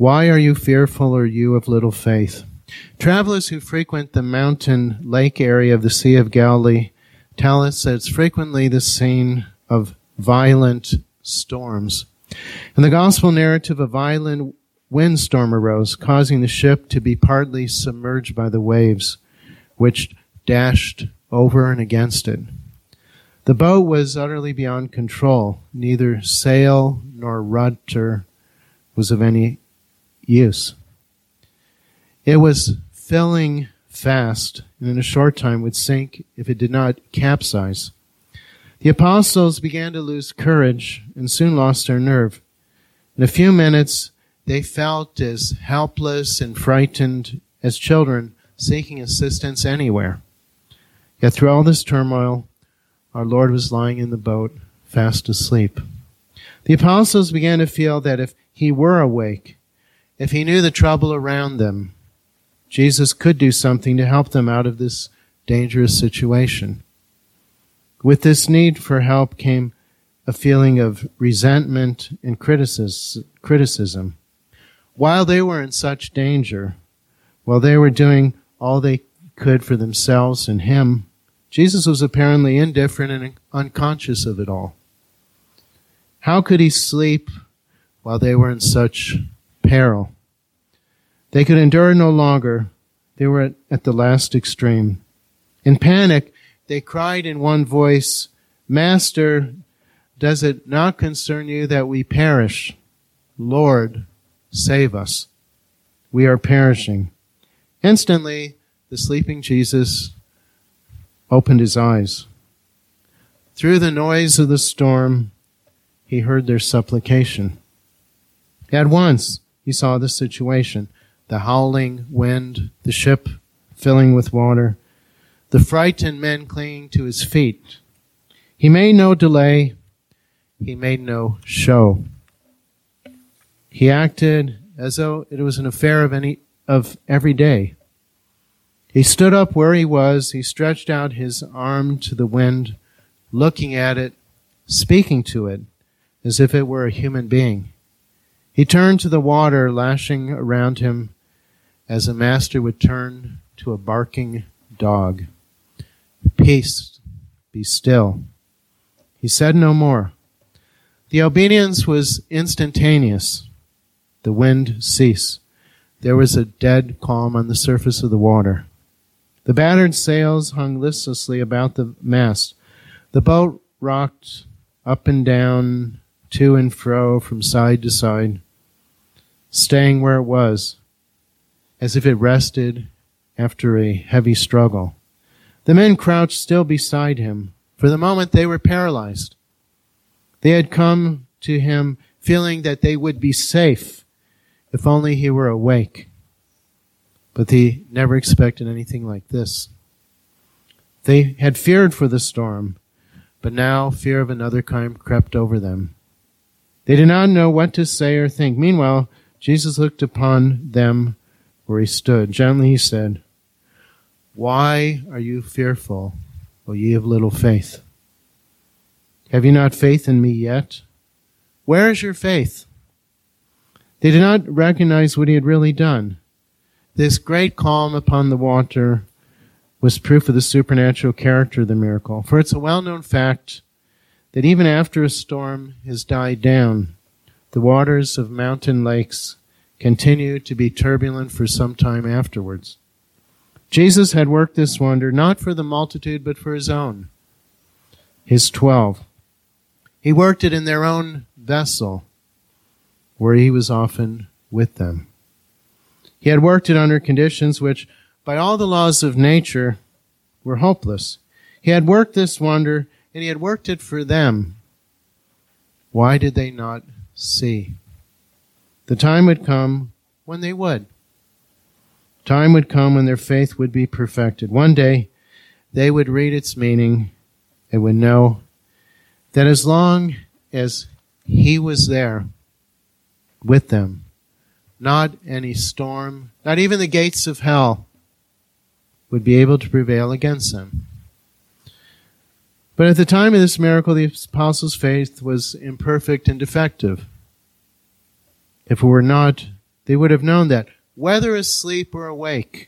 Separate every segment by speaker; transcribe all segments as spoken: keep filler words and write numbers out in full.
Speaker 1: Why are you fearful, or you of little faith? Travelers who frequent the mountain lake area of the Sea of Galilee tell us that it's frequently the scene of violent storms. In the gospel narrative, a violent windstorm arose, causing the ship to be partly submerged by the waves, which dashed over and against it. The boat was utterly beyond control. Neither sail nor rudder was of any use. It was filling fast, and in a short time would sink if it did not capsize. The apostles began to lose courage and soon lost their nerve. In a few minutes, they felt as helpless and frightened as children seeking assistance anywhere. Yet through all this turmoil, our Lord was lying in the boat, fast asleep. The apostles began to feel that if he were awake, if he knew the trouble around them, Jesus could do something to help them out of this dangerous situation. With this need for help came a feeling of resentment and criticism. While they were in such danger, while they were doing all they could for themselves and him, Jesus was apparently indifferent and unconscious of it all. How could he sleep while they were in such peril? They could endure no longer. They were at, at the last extreme. In panic, they cried in one voice, "Master, does it not concern you that we perish? Lord, save us. We are perishing." Instantly, the sleeping Jesus opened his eyes. Through the noise of the storm, he heard their supplication. At once, he saw the situation, the howling wind, the ship filling with water, the frightened men clinging to his feet. He made no delay. He made no show. He acted as though it was an affair of any of every day. He stood up where he was. He stretched out his arm to the wind, looking at it, speaking to it, as if it were a human being. He turned to the water lashing around him as a master would turn to a barking dog. "Peace, be still." He said no more. The obedience was instantaneous. The wind ceased. There was a dead calm on the surface of the water. The battered sails hung listlessly about the mast. The boat rocked up and down, to and fro, from side to side, staying where it was, as if it rested after a heavy struggle. The men crouched still beside him. For the moment, they were paralyzed. They had come to him feeling that they would be safe if only he were awake. But they never expected anything like this. They had feared for the storm, but now fear of another kind crept over them. They did not know what to say or think. Meanwhile, Jesus looked upon them where he stood. Gently he said, "Why are you fearful, O ye of little faith? Have you not faith in me yet? Where is your faith?" They did not recognize what he had really done. This great calm upon the water was proof of the supernatural character of the miracle. For it's a well-known fact that even after a storm has died down, the waters of mountain lakes continue to be turbulent for some time afterwards. Jesus had worked this wonder not for the multitude, but for his own, his twelve. He worked it in their own vessel, where he was often with them. He had worked it under conditions which, by all the laws of nature, were hopeless. He had worked this wonder, and he had worked it for them. Why did they not see? The time would come when they would. Time would come when their faith would be perfected. One day, they would read its meaning and would know that as long as he was there with them, not any storm, not even the gates of hell, would be able to prevail against them. But at the time of this miracle, the apostles' faith was imperfect and defective. If it were not they would have known that, whether asleep or awake,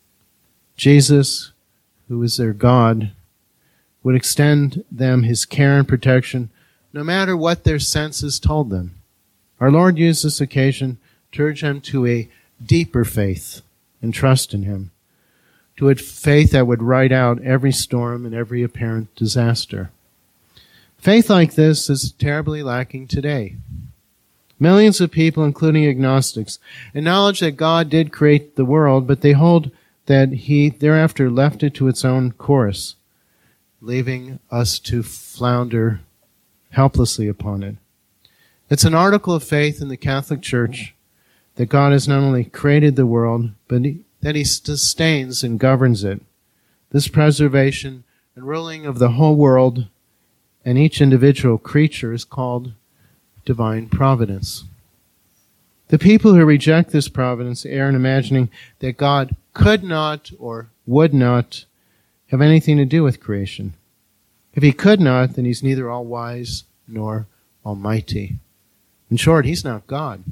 Speaker 1: Jesus, who is their God, would extend them his care and protection no matter what their senses told them. Our Lord used this occasion to urge them to a deeper faith and trust in him, to a faith that would ride out every storm and every apparent disaster. Faith like this is terribly lacking today. Millions of people, including agnostics, acknowledge that God did create the world, but they hold that he thereafter left it to its own course, leaving us to flounder helplessly upon it. It's an article of faith in the Catholic Church that God has not only created the world, but he, that he sustains and governs it. This preservation and ruling of the whole world and each individual creature is called divine providence. The people who reject this providence err in imagining that God could not or would not have anything to do with creation. If he could not, then he's neither all-wise nor almighty. In short, he's not God.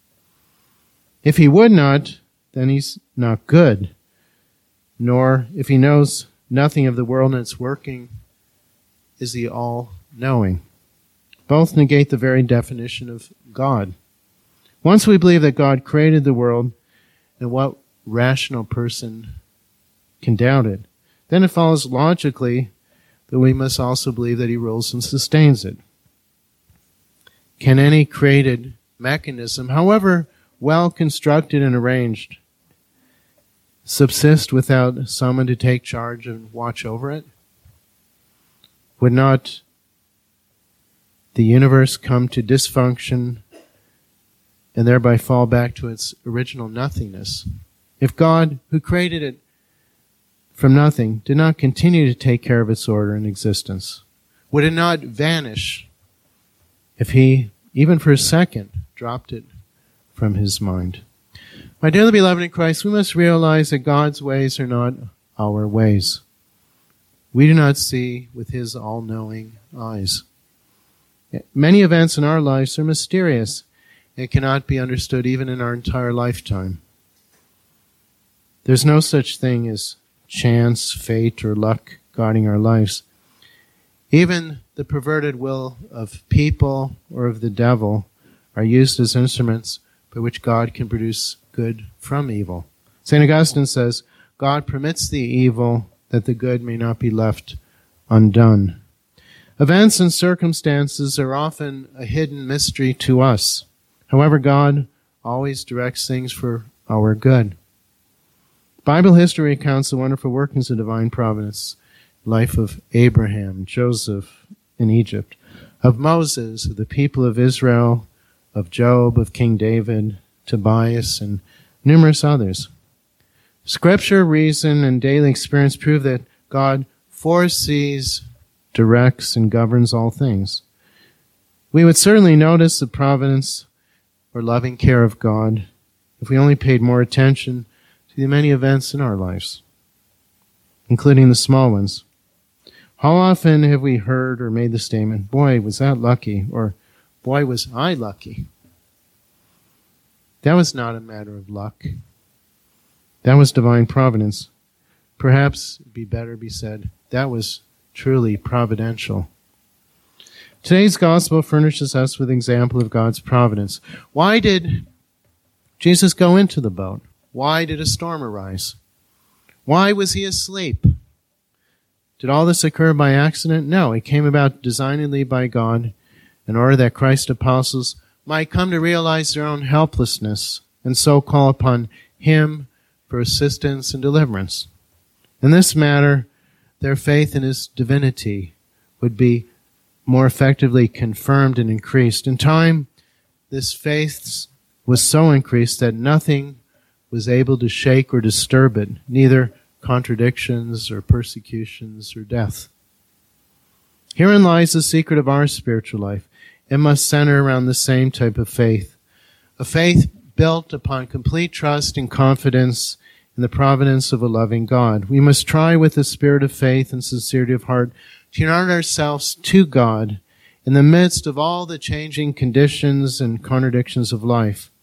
Speaker 1: If he would not, then he's not good. Nor, if he knows nothing of the world and its working, is he all-knowing. Both negate the very definition of God. Once we believe that God created the world, and what rational person can doubt it? Then it follows logically that we must also believe that he rules and sustains it. Can any created mechanism, however well constructed and arranged, subsist without someone to take charge and watch over it? Would not the universe come to dysfunction and thereby fall back to its original nothingness? If God, who created it from nothing, did not continue to take care of its order and existence, would it not vanish if he, even for a second, dropped it from his mind? My dearly beloved in Christ, we must realize that God's ways are not our ways. We do not see with his all-knowing eyes. Many events in our lives are mysterious and cannot be understood even in our entire lifetime. There's no such thing as chance, fate, or luck guiding our lives. Even the perverted will of people or of the devil are used as instruments by which God can produce good from evil. Saint Augustine says, God permits the evil that the good may not be left undone. Events and circumstances are often a hidden mystery to us. However, God always directs things for our good. Bible history recounts the wonderful workings of divine providence, life of Abraham, Joseph in Egypt, of Moses, of the people of Israel, of Job, of King David, Tobias, and numerous others. Scripture, reason, and daily experience prove that God foresees, directs, and governs all things. We would certainly notice the providence or loving care of God if we only paid more attention to the many events in our lives, including the small ones. How often have we heard or made the statement, boy, was that lucky, or boy, was I lucky? That was not a matter of luck. That was divine providence. Perhaps it'd be better be said, that was truly providential. Today's gospel furnishes us with an example of God's providence. Why did Jesus go into the boat? Why did a storm arise? Why was he asleep? Did all this occur by accident? No, it came about designedly by God in order that Christ's apostles might come to realize their own helplessness and so call upon him for assistance and deliverance. In this matter, their faith in his divinity would be more effectively confirmed and increased. In time, this faith was so increased that nothing was able to shake or disturb it, neither contradictions or persecutions or death. Herein lies the secret of our spiritual life. It must center around the same type of faith, a faith built upon complete trust and confidence in the providence of a loving God. We must try with the spirit of faith and sincerity of heart to unite ourselves to God in the midst of all the changing conditions and contradictions of life.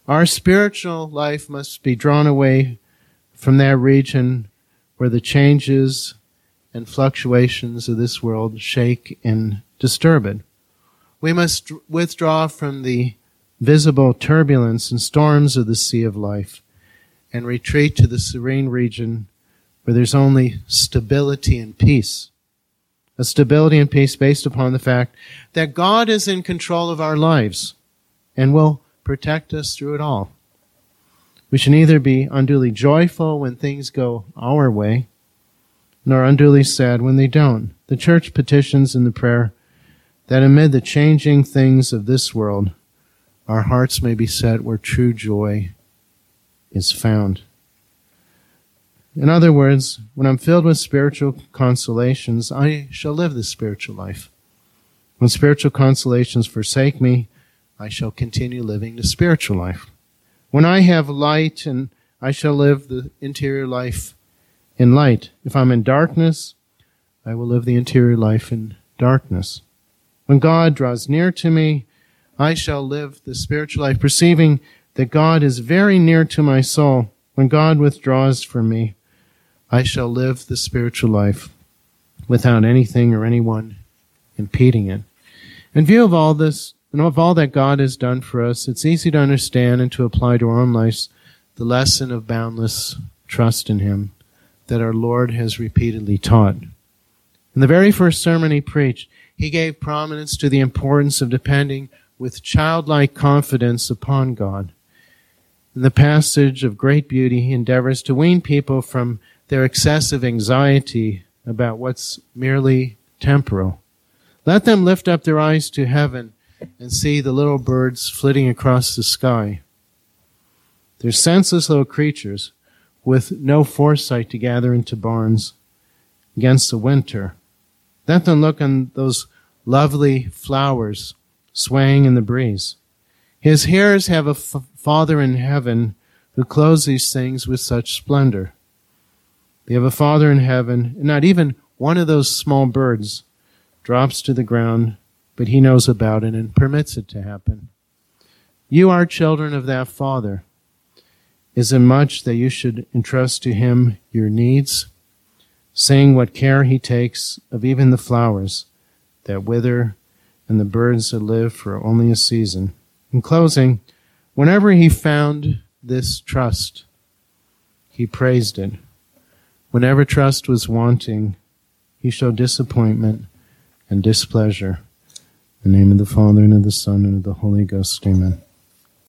Speaker 1: Our spiritual life must be drawn away from that region where the changes and fluctuations of this world shake and disturb it. We must withdraw from the visible turbulence and storms of the sea of life and retreat to the serene region where there's only stability and peace. A stability and peace based upon the fact that God is in control of our lives and will protect us through it all. We should neither be unduly joyful when things go our way, nor unduly sad when they don't. The church petitions in the prayer that amid the changing things of this world, our hearts may be set where true joy is found. In other words, when I'm filled with spiritual consolations, I shall live the spiritual life. When spiritual consolations forsake me, I shall continue living the spiritual life. When I have light, and I shall live the interior life in light. If I'm in darkness, I will live the interior life in darkness. When God draws near to me, I shall live the spiritual life, perceiving that God is very near to my soul. When God withdraws from me, I shall live the spiritual life without anything or anyone impeding it. In view of all this, and of all that God has done for us, it's easy to understand and to apply to our own lives the lesson of boundless trust in Him that our Lord has repeatedly taught. In the very first sermon He preached, He gave prominence to the importance of depending with childlike confidence upon God. In the passage of great beauty, He endeavors to wean people from their excessive anxiety about what's merely temporal. Let them lift up their eyes to heaven and see the little birds flitting across the sky. They're senseless little creatures with no foresight to gather into barns against the winter. Let them look on those lovely flowers swaying in the breeze. His hearers have a f- Father in heaven who clothes these things with such splendor. They have a Father in heaven, and not even one of those small birds drops to the ground, but He knows about it and permits it to happen. You are children of that Father. Is it much that you should entrust to Him your needs, saying what care He takes of even the flowers that wither and the birds that live for only a season? In closing, whenever He found this trust, He praised it. Whenever trust was wanting, He showed disappointment and displeasure. In the name of the Father, and of the Son, and of the Holy Ghost, amen.